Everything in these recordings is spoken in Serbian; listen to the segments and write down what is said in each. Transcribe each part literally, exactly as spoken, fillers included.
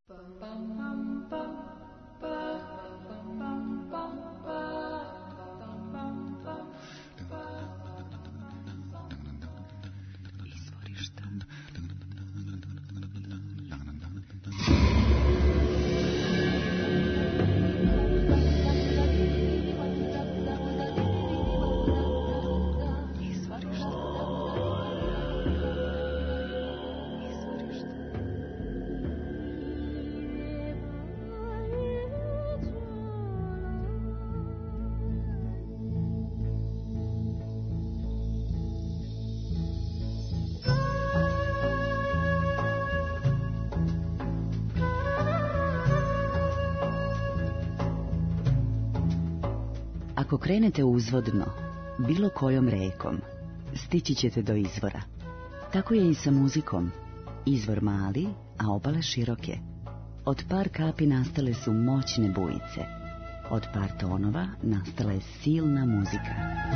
Ako krenete uzvodno, bilo kojom rekom, stići ćete do izvora. Tako je i sa muzikom. Izvor mali, a obale široke. Od par kapi nastale su moćne bujice. Od par tonova nastala je silna muzika.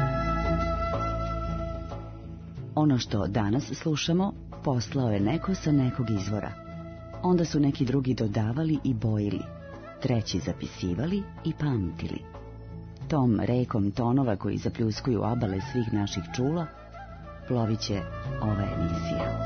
Ono što danas slušamo, poslao je neko sa nekog izvora. Onda su neki drugi dodavali i bojili, treći zapisivali i pamtili. Tom rekom tonova koji zapljuskuju obale svih naših čula, plovit će ova emisija.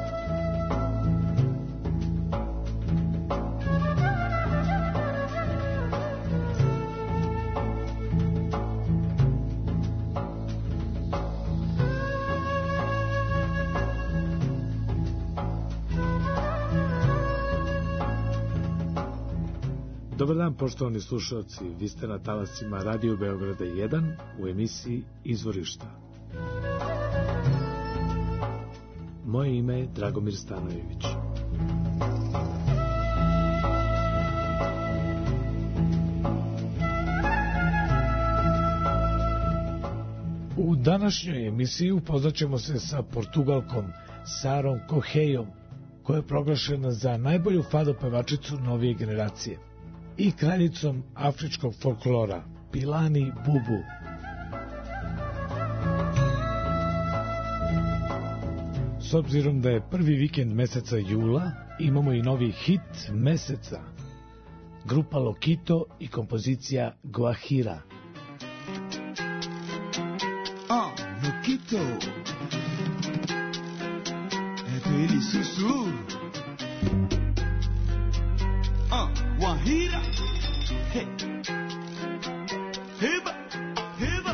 Dobar dan, poštovani slušalci, vi ste na talasima Radio Beograda jedan u emisiji Izvorišta. Moje ime je Dragomir Stanojević. U današnjoj emisiji upoznaćemo se sa Portugalkom Sarom Correiom, koja je proglašena za najbolju fado pevačicu novije generacije, i kraljicom afričkog folklora Pilani Bubu. S obzirom da je prvi vikend meseca jula, imamo i novi hit meseca, grupa Lokito i kompozicija Guajira. Ah, Lokito, eto ili susu. Ah, Guajira, hey, heba, heba.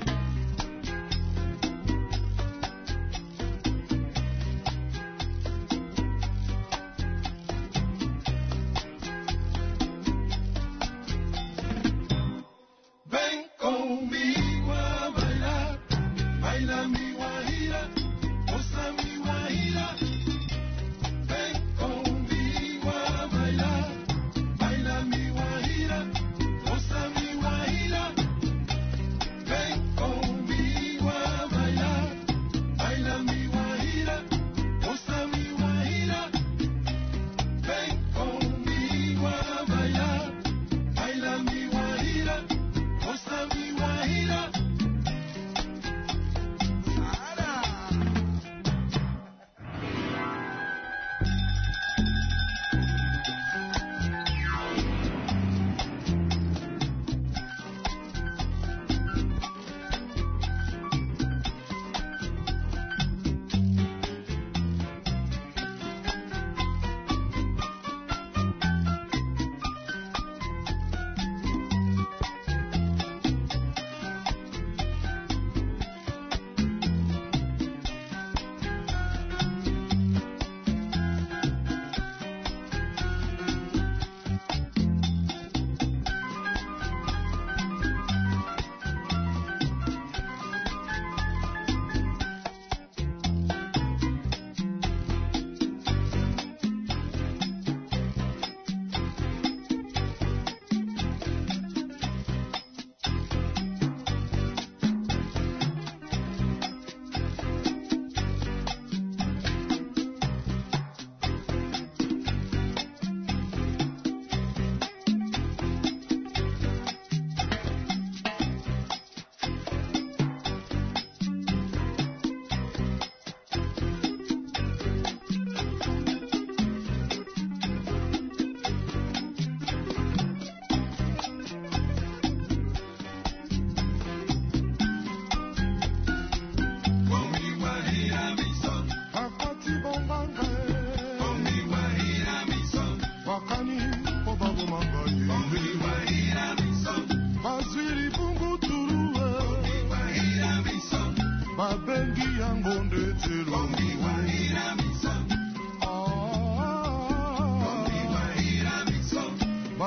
Ven conmigo a bailar, baila mi Guajira, goza mi Guajira. Ven conmigo a bailar, baila mi Guajira,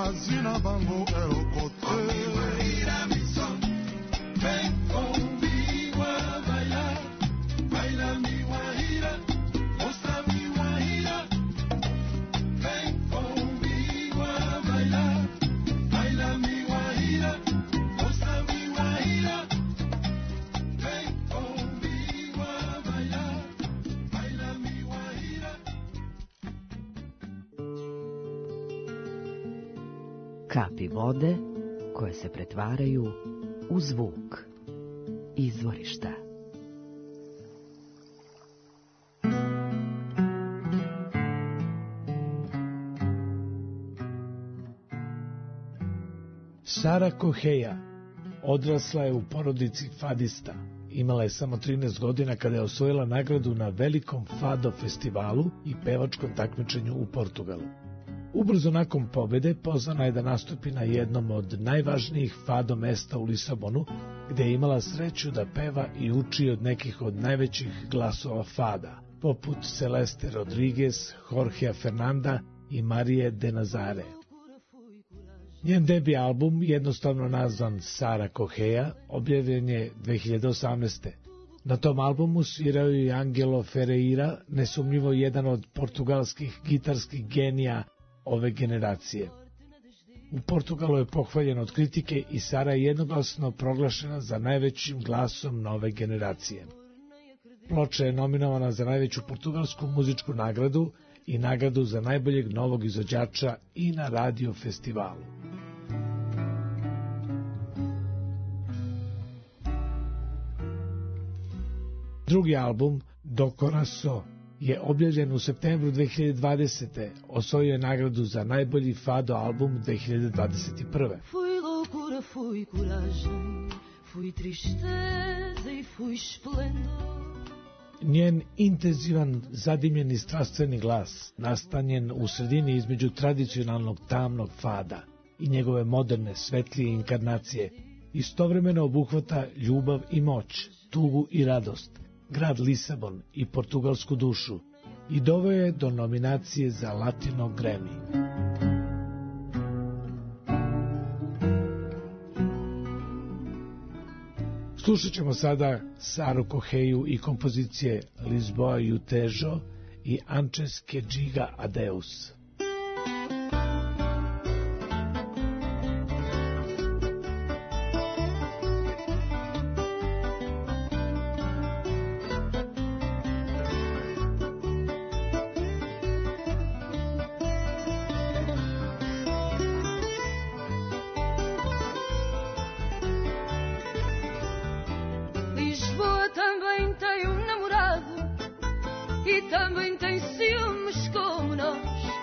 base na bango é o cote. Vem comigo a bailar, baila mi guajira, mostra mi guajira. Vem comigo a bailar, baila mi guajira, mostra mi guajira. Vem comigo a bailar, baila mi guajira. Kapi vode koje se pretvaraju u zvuk. Izvorišta. Sara Koheja odrasla je u porodici fadista. Imala je samo trinaest godina kada je osvojila nagradu na velikom fado festivalu i pevačkom takmičenju u Portugalu. Ubrzo nakon pobede pozvana je da nastupi na jednom od najvažnijih fado mesta u Lisabonu, gde je imala sreću da peva i uči od nekih od najvećih glasova fada, poput Celeste Rodriguez, Jorgea Fernanda i Marije de Nazare. Njen debi album, jednostavno nazvan Sara Koheja, objavljen je dve hiljade osamnaeste. Na tom albumu svirao je Angelo Ferreira, nesumnjivo jedan od portugalskih gitarskih genija ove generacije. U Portugalu je pohvaljen od kritike i Sara je jednoglasno proglašena za najvećim glasom nove generacije. Ploča je nominovana za najveću portugalsku muzičku nagradu i nagradu za najboljeg novog izvođača i na radio festivalu. Drugi album, Do Coração, je objavljen u septembru dve hiljade dvadesete. Osvojio je nagradu za najbolji fado album dve hiljade dvadeset prve. Fui loucura, fui coragem, fui tristeza e fui esplendor. Njen intenzivan, zadimljeni strastveni glas, nastanjen u sredini između tradicionalnog tamnog fada i njegove moderne, svetlije inkarnacije, istovremeno obuhvata ljubav i moć, tugu i radost, grad Lisabon i portugalsku dušu i doveo je do nominacije za Latino Grammy. Slušat ćemo sada Saru Koheju i kompozicije Lisboa e o Tejo i Antes que diga adeus. Lisboa também tem um namorado e também tem ciúmes como nós.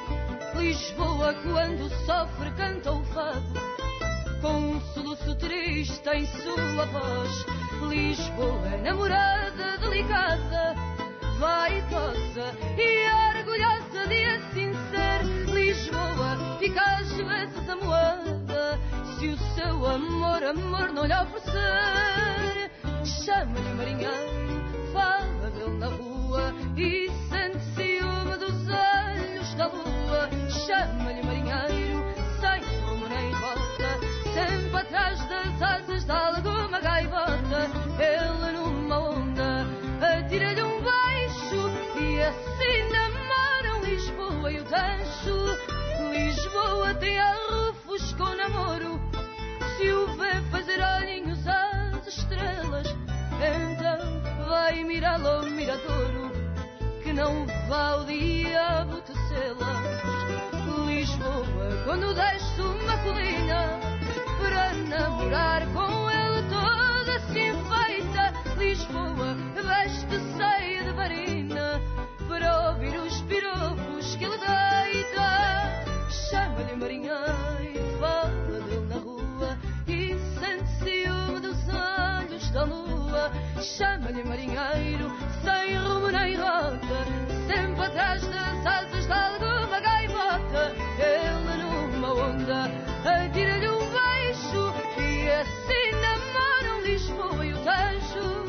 Lisboa quando sofre canta o fado com um soluço triste em sua voz. Lisboa é namorada delicada, vaidosa e orgulhosa de assim ser. Lisboa fica às vezes amuada se o seu amor, amor não lhe oferecer. Chama-lhe marinheiro, fala dele na rua e sente ciúme dos olhos da lua. Chama-lhe marinheiro, sem rumo nem rota, sempre atrás das asas de alguma gaivota. Ele numa onda atira-lhe um beijo e assim namoram Lisboa e o Tancho. Lisboa tem arrufos com namoro, se o vê fazer olhinhos às estrelas, então vai mirá-lo ao miradouro, que não vá o diabo tecê-las. Lisboa, quando desce uma colina para namorar com ele toda se enfeita. Lisboa veste ceia de varina para ouvir os piropos que ele deita. Chama-lhe marinheiro, fala dele na rua e sente ciúme dos olhos da lua. Chama-lhe marinheiro, sem rumo nem rota, sempre atrás das asas de alguma gaivota. Ele numa onda atira-lhe um beijo e assim namoram Lisboa e o Tejo.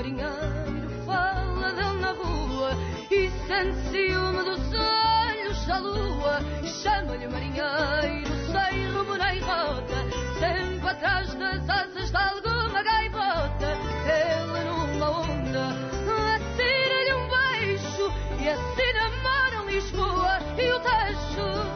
marinheiro fala dele na rua e sente ciúme dos olhos da lua. Chama-lhe marinheiro sem rumo nem rota, sempre atrás das asas de alguma gaivota. Ele numa onda atira-lhe um beijo e assim namoram Lisboa e o Tejo.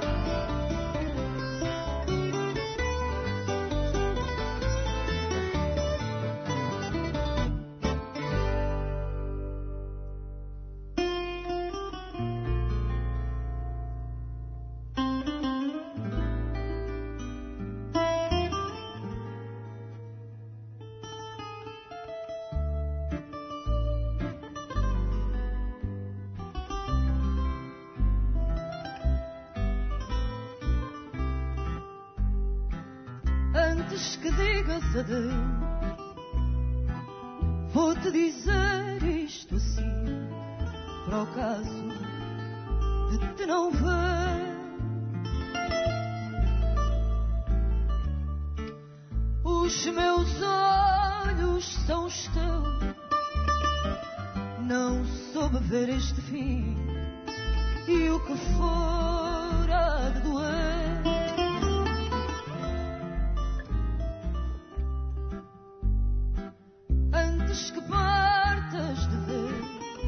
Antes que digas adeus, vou-te dizer isto assim, para o caso de te não ver. Os meus olhos são os teus, não soube ver este fim, e o que for há de doer. Antes que partas de vez,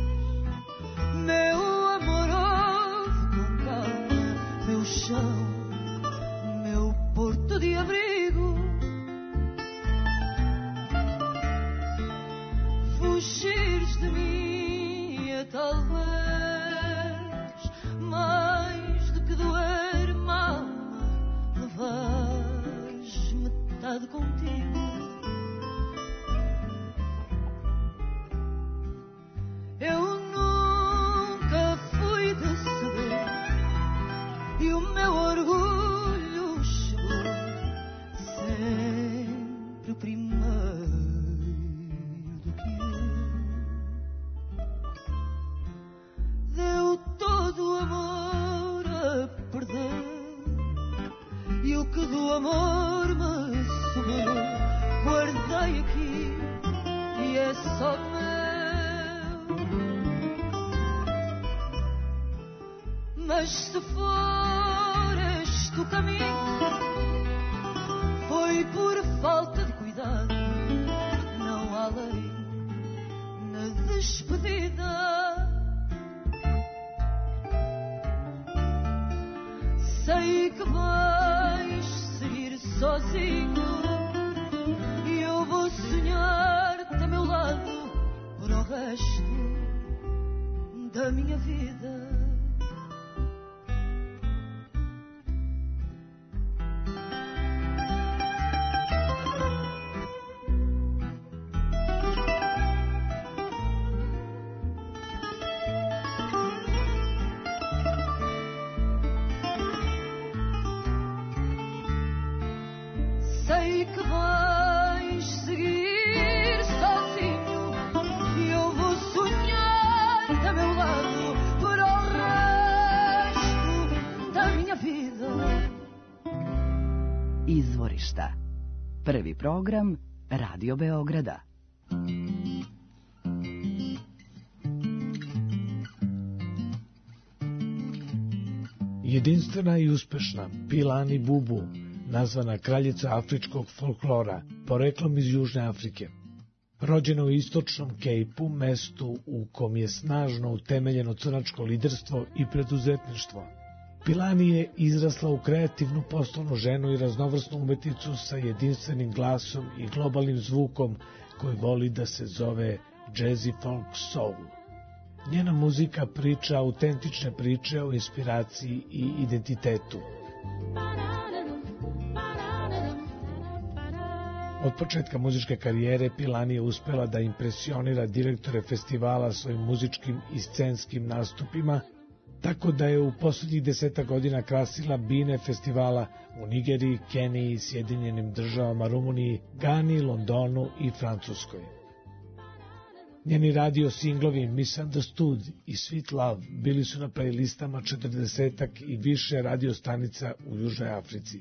meu amor, ouve com calma, meu chão, meu porto de abrigo. Fugires de mim é talvez mais do que doer, mal levares metade contigo. Eu nunca fui de ceder e o meu orgulho chegou sempre primeiro do que eu. Deu todo o amor a perder e o que do amor me sobrou guardei aqui e é só meu. Mas se for este o caminho, foi por falta de cuidado, não há lei na despedida. Sei que vais seguir sozinho e eu vou sonhar-te a meu lado por o resto da minha vida. Sei que vais seguir sozinho e eu vou sonhar-te a meu lado por o resto da minha vida. Izvorišta. Prvi program Radio Beograda. Jedinstvena i uspešna Pilani Bubu, nazvana kraljica afričkog folklora, poreklom iz Južne Afrike. Rođena u istočnom Kejpu, mestu u kom je snažno utemeljeno crnačko liderstvo i preduzetništvo. Pilani je izrasla u kreativnu poslovnu ženu i raznovrsnu umetnicu sa jedinstvenim glasom i globalnim zvukom koji voli da se zove jazzy folk soul. Njena muzika priča autentične priče o inspiraciji i identitetu. Od početka muzičke karijere Pilani je uspela da impresionira direktore festivala svojim muzičkim i scenskim nastupima, tako da je u posljednjih deseta godina krasila bine festivala u Nigeriji, Keniji, Sjedinjenim državama, Rumuniji, Gani, Londonu i Francuskoj. Njeni radio singlovi Misunderstood i Sweet Love bili su na playlistama četrdesetak i više radio stanica u Južnoj Africi.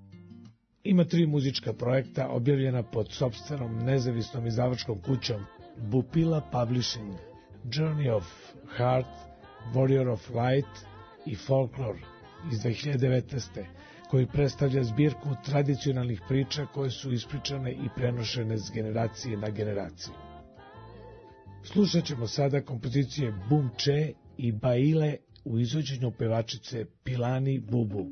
Ima tri muzička projekta objavljena pod sopstvenom nezavisnom izdavačkom kućom Bupila Publishing, Journey of Heart, Warrior of Light i Folklore iz dve hiljade devetnaeste. koji predstavlja zbirku tradicionalnih priča koje su ispričane i prenošene s generacije na generaciju. Slušat ćemo sada kompozicije Bum Če i Baile u izvođenju pevačice Pilani Bubu.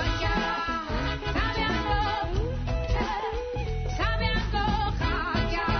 Sabiando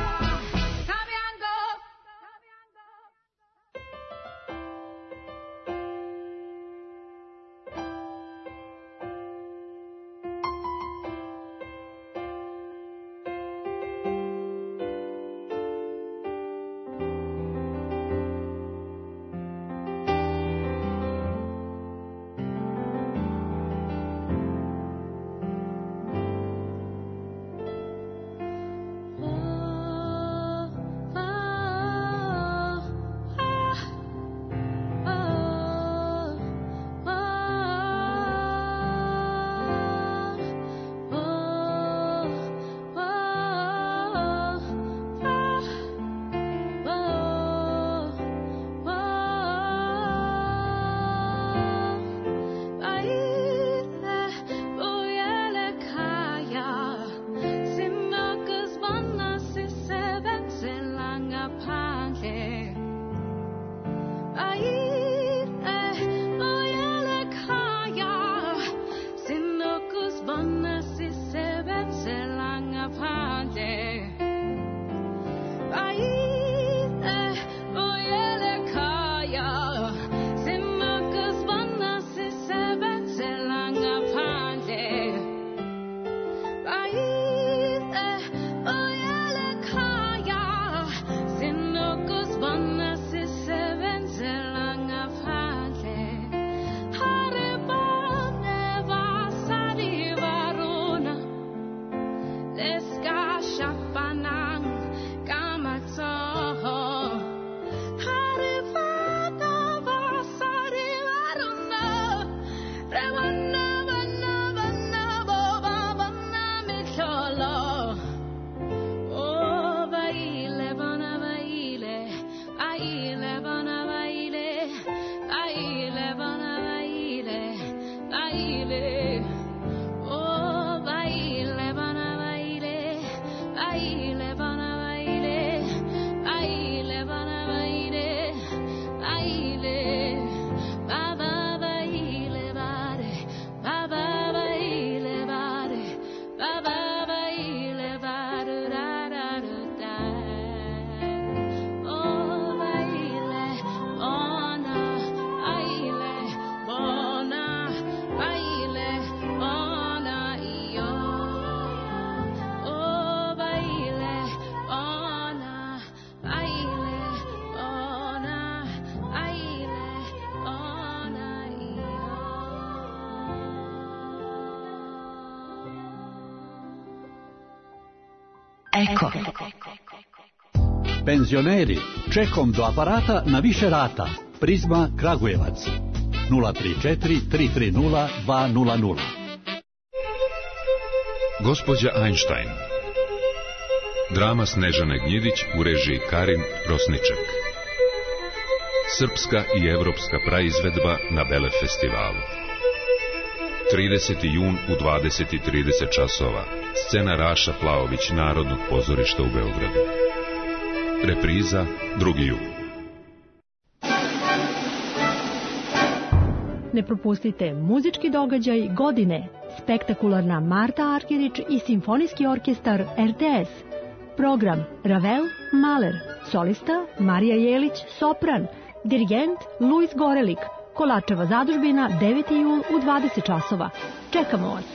baile, bana baile, baile, bana baile, baile, ba ba baile, bare, ba ba baile, bare, ba ba baile, bare, da da da da. Oh baile, bona, baile, bona, baile, bona io. Oh baile, bona, baile, bona, baile, bona io. Eko. Penzioneri, čekom do aparata na više rata. Prizma Kragujevac. nula tri četiri tri tri nula dva nula nula. Gospođa Einstein. Drama Snežane Gnjidić u režiji Karin Rosniček. Srpska i evropska praizvedba na Bele festivalu. trideseti jun u dvadeset i trideset časova. Scena Raša Plaović Narodnog pozorišta u Beogradu. Repriza drugi jun. Ne propustite muzički događaj godine. Spektakularna Marta Argerić i Simfonijski orkestar R T S. Program Ravel, Mahler, solista Marija Jelić, sopran, dirigent Luis Gorelik, Kolačeva zadužbina deveti jul u dvadeset časova. Čekamo vas!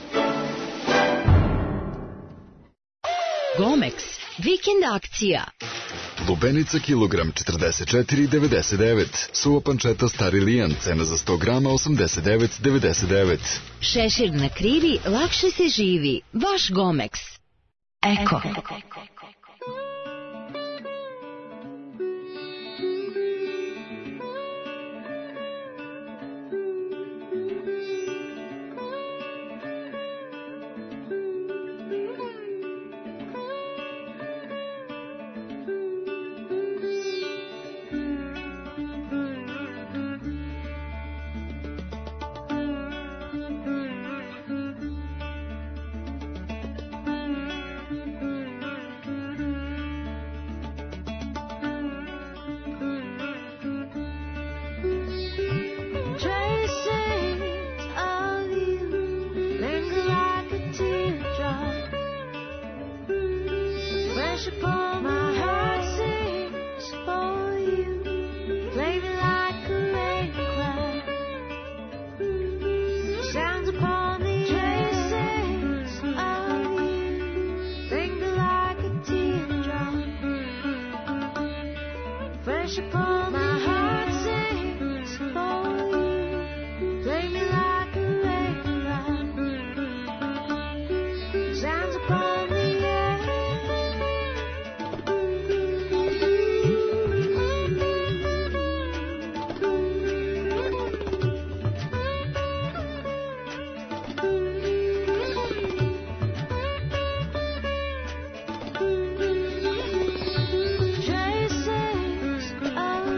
Gomex, vikend akcija. Lubenica kilogram četrdeset četiri devedeset devet. Suva pančeta Stari Lijan, cena za sto grama osamdeset devet devedeset devet. Šešir na krivi, lakše se živi. Vaš Gomex. Eko. Traces of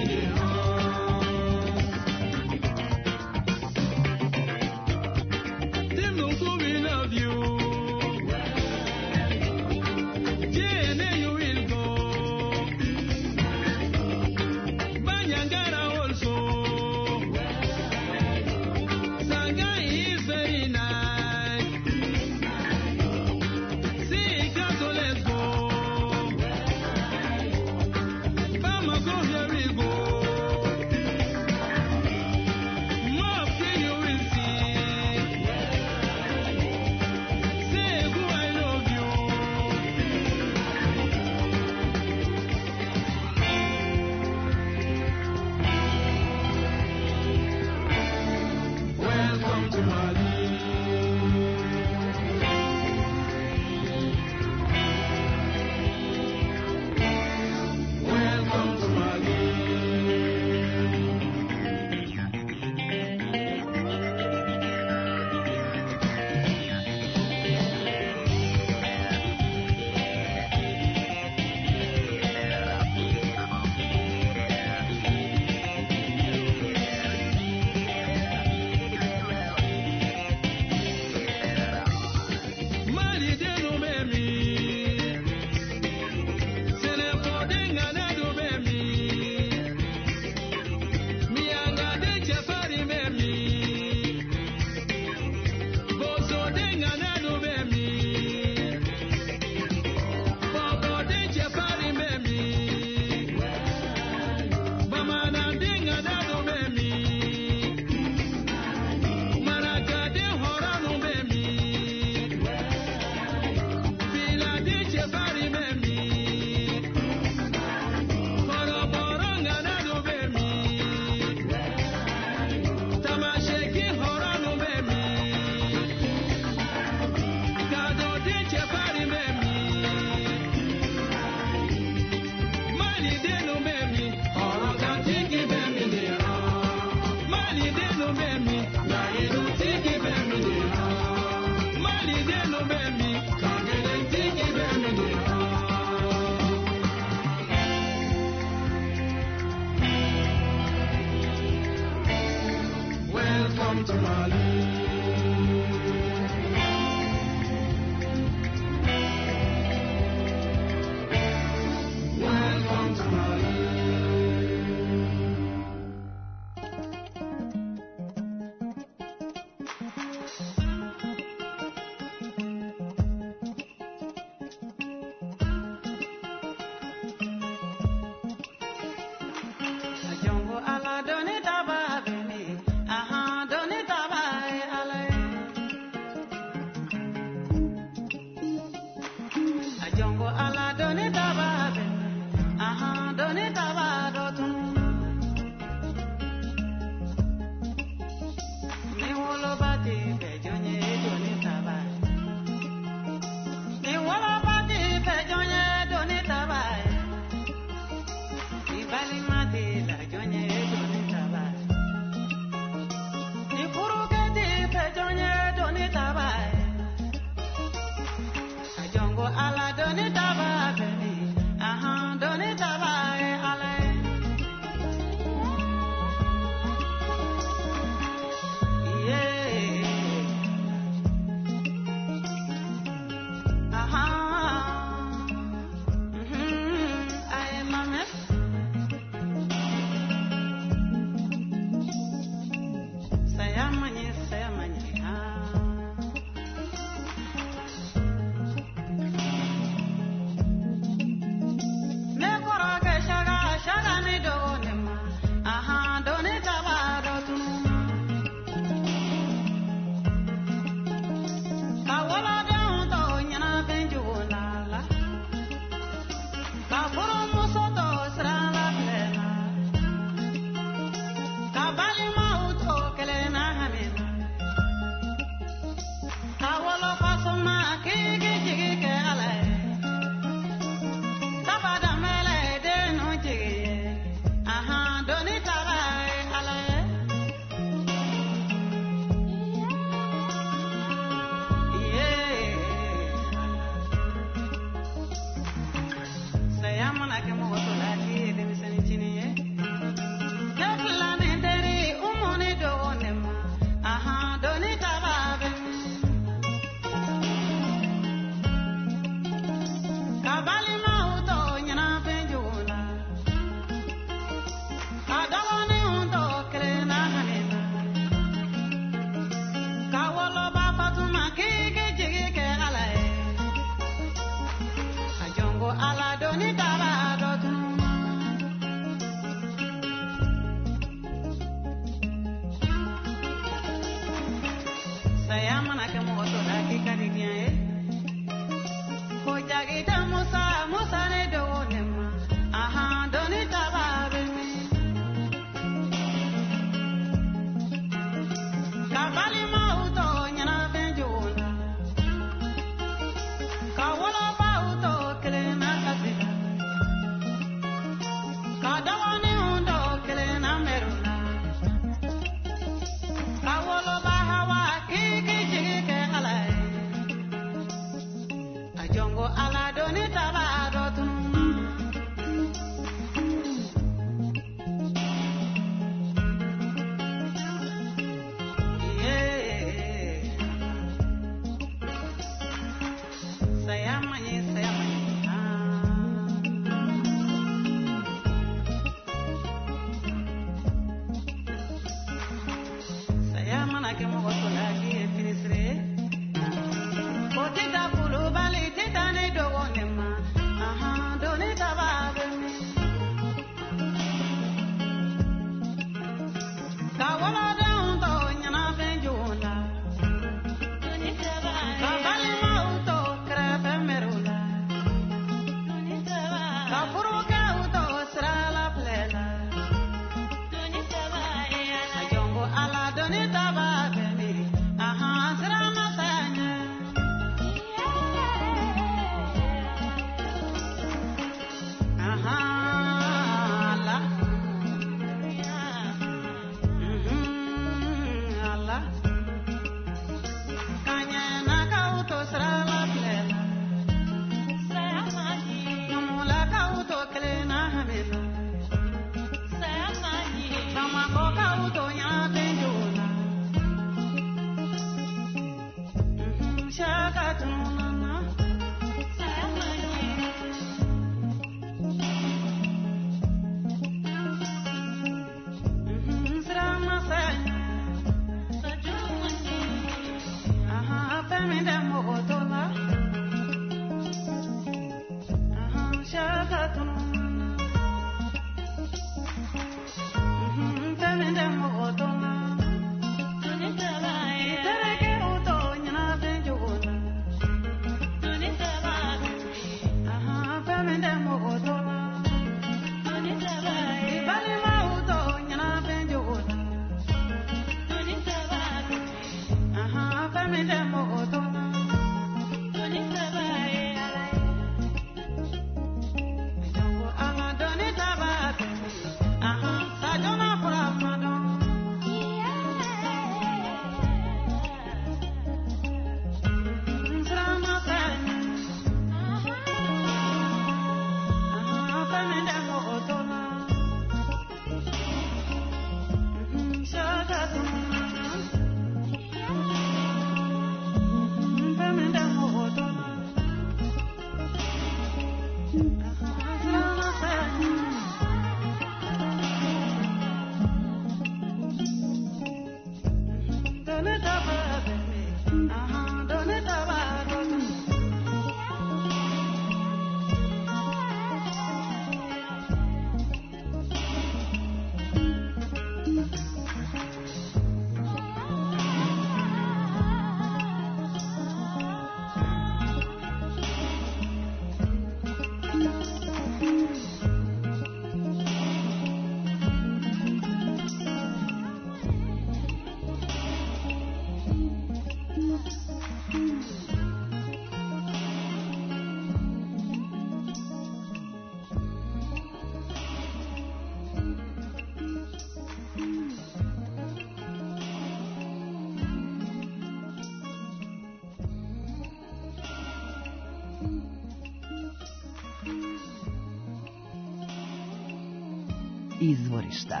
Izvorišta.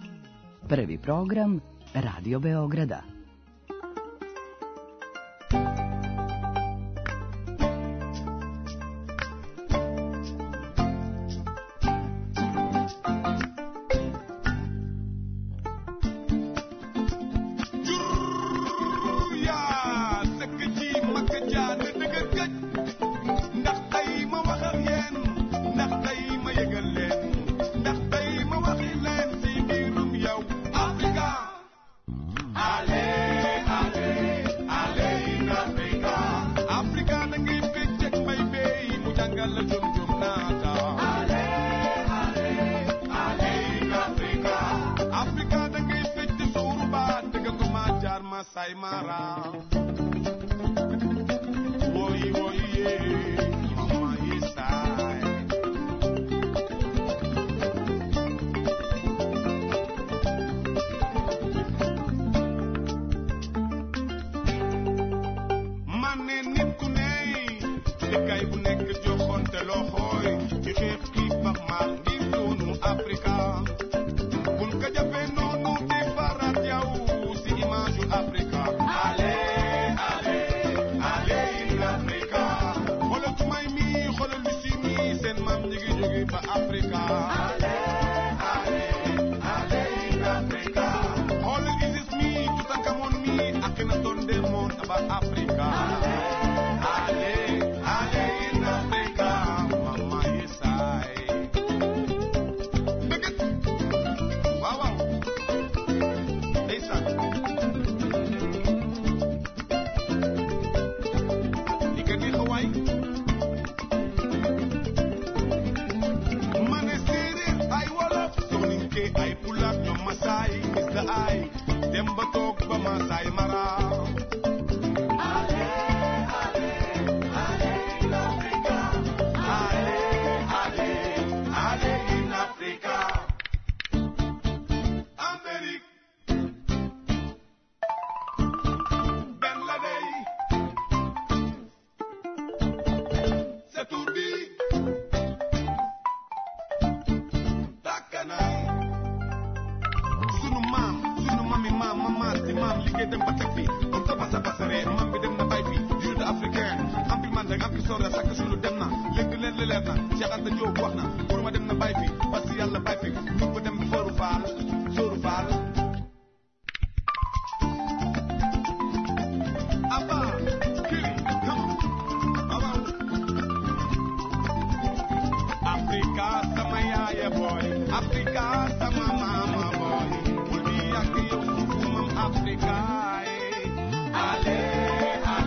Prvi program Radio Beograda.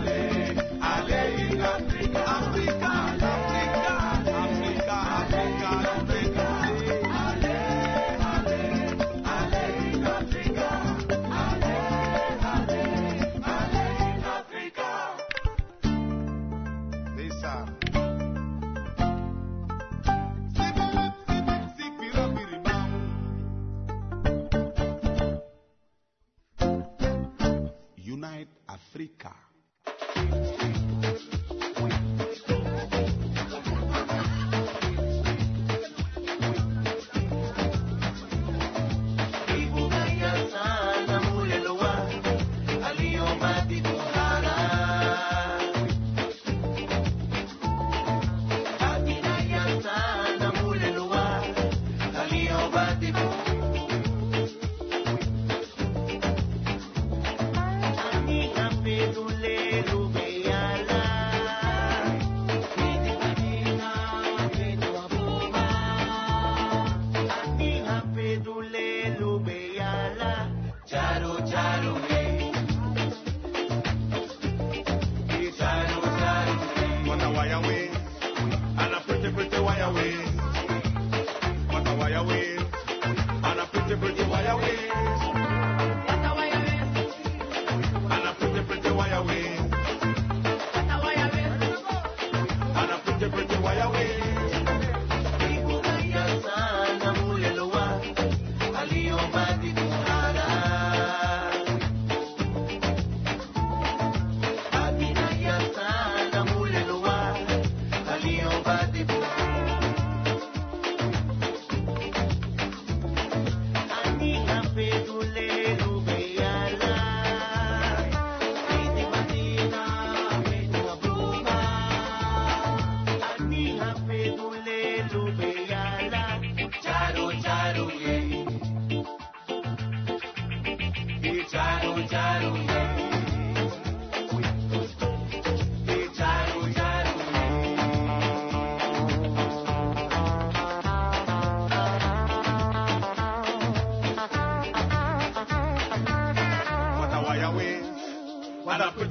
Africa, Africa, Africa, Africa.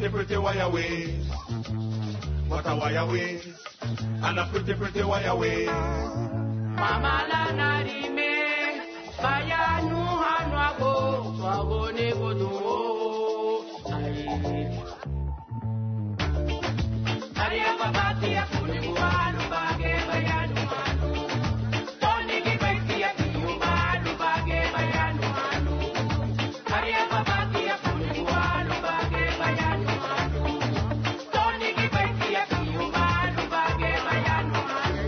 pretty, pretty wire waist. What a wire waist. And a pretty, pretty wire waist. Mama la narime, vaya nu hanu ago, swago ne godu. Aria babati ya kuni bualu bage bayanu manu. Toni ki beki ya kiyu balu bage bayanu manu. Aria babati ya kuni bualu bage bayanu manu. Toni ki beki ya kiyu balu bage bayanu manu.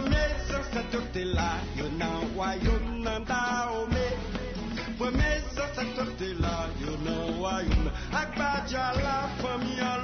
Promesa sa tortilla, yo na wa yo na da o me. Promesa sa tortilla, yo na wa yo na. Agbaja la famille